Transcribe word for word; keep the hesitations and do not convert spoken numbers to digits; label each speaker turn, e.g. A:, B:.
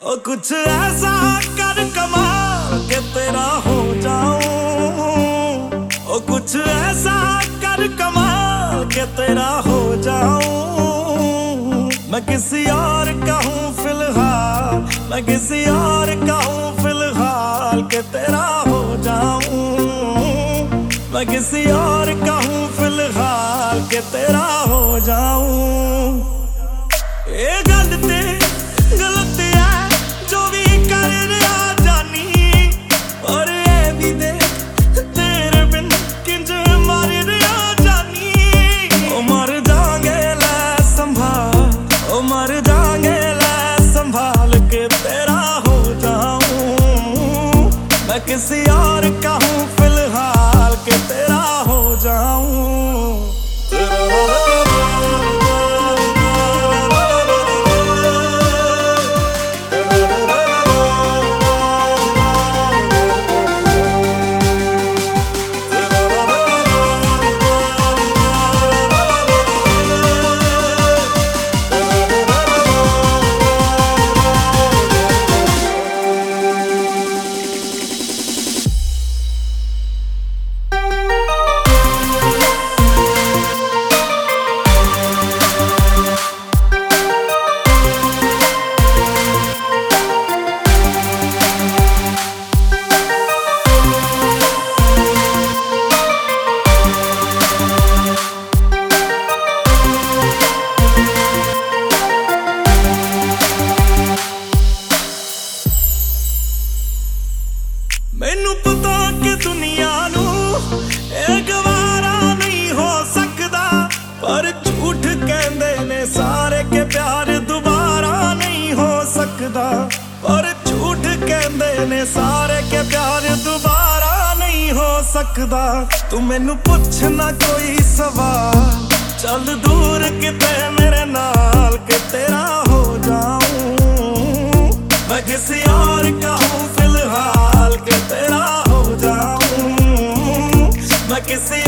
A: ओ कुछ ऐसा कर कमाल के तेरा हो जाऊं। ओ कुछ ऐसा कर कमाल के तेरा हो जाऊं। मैं किसी और का हूँ फिलहाल, मैं किसी और का हूँ फिलहाल के तेरा हो जाऊं। मैं किसी और का हूँ फिलहाल के तेरा हो जाऊं। ये गल ते गलत है जो भी कर रहा जानी, और ये भी दे तेरे बिन किंज मर रहा जानी। ओ मर जाएंगे ले संभाल, ओ मर जाएंगे ले संभाल के तेरा हो जाऊं। मैं किसी और का हूँ फिलहाल के तेरा हो जाऊं। मैनू पता कि दुनिया नू ए गवारा नहीं हो सकदा, पर झूठ कहंदे ने सारे के प्यार दोबारा नहीं हो सकदा। पर झूठ कहंदे ने सारे के प्यार दोबारा नहीं हो सकदा। तू मैनू पुछ ना कोई सवाल, चल दूर किते मेरे नाल के तेरा हो जाऊं। मैं किसी और का हूँ फिलहाल के तेरा हो जाऊं। मैं किसी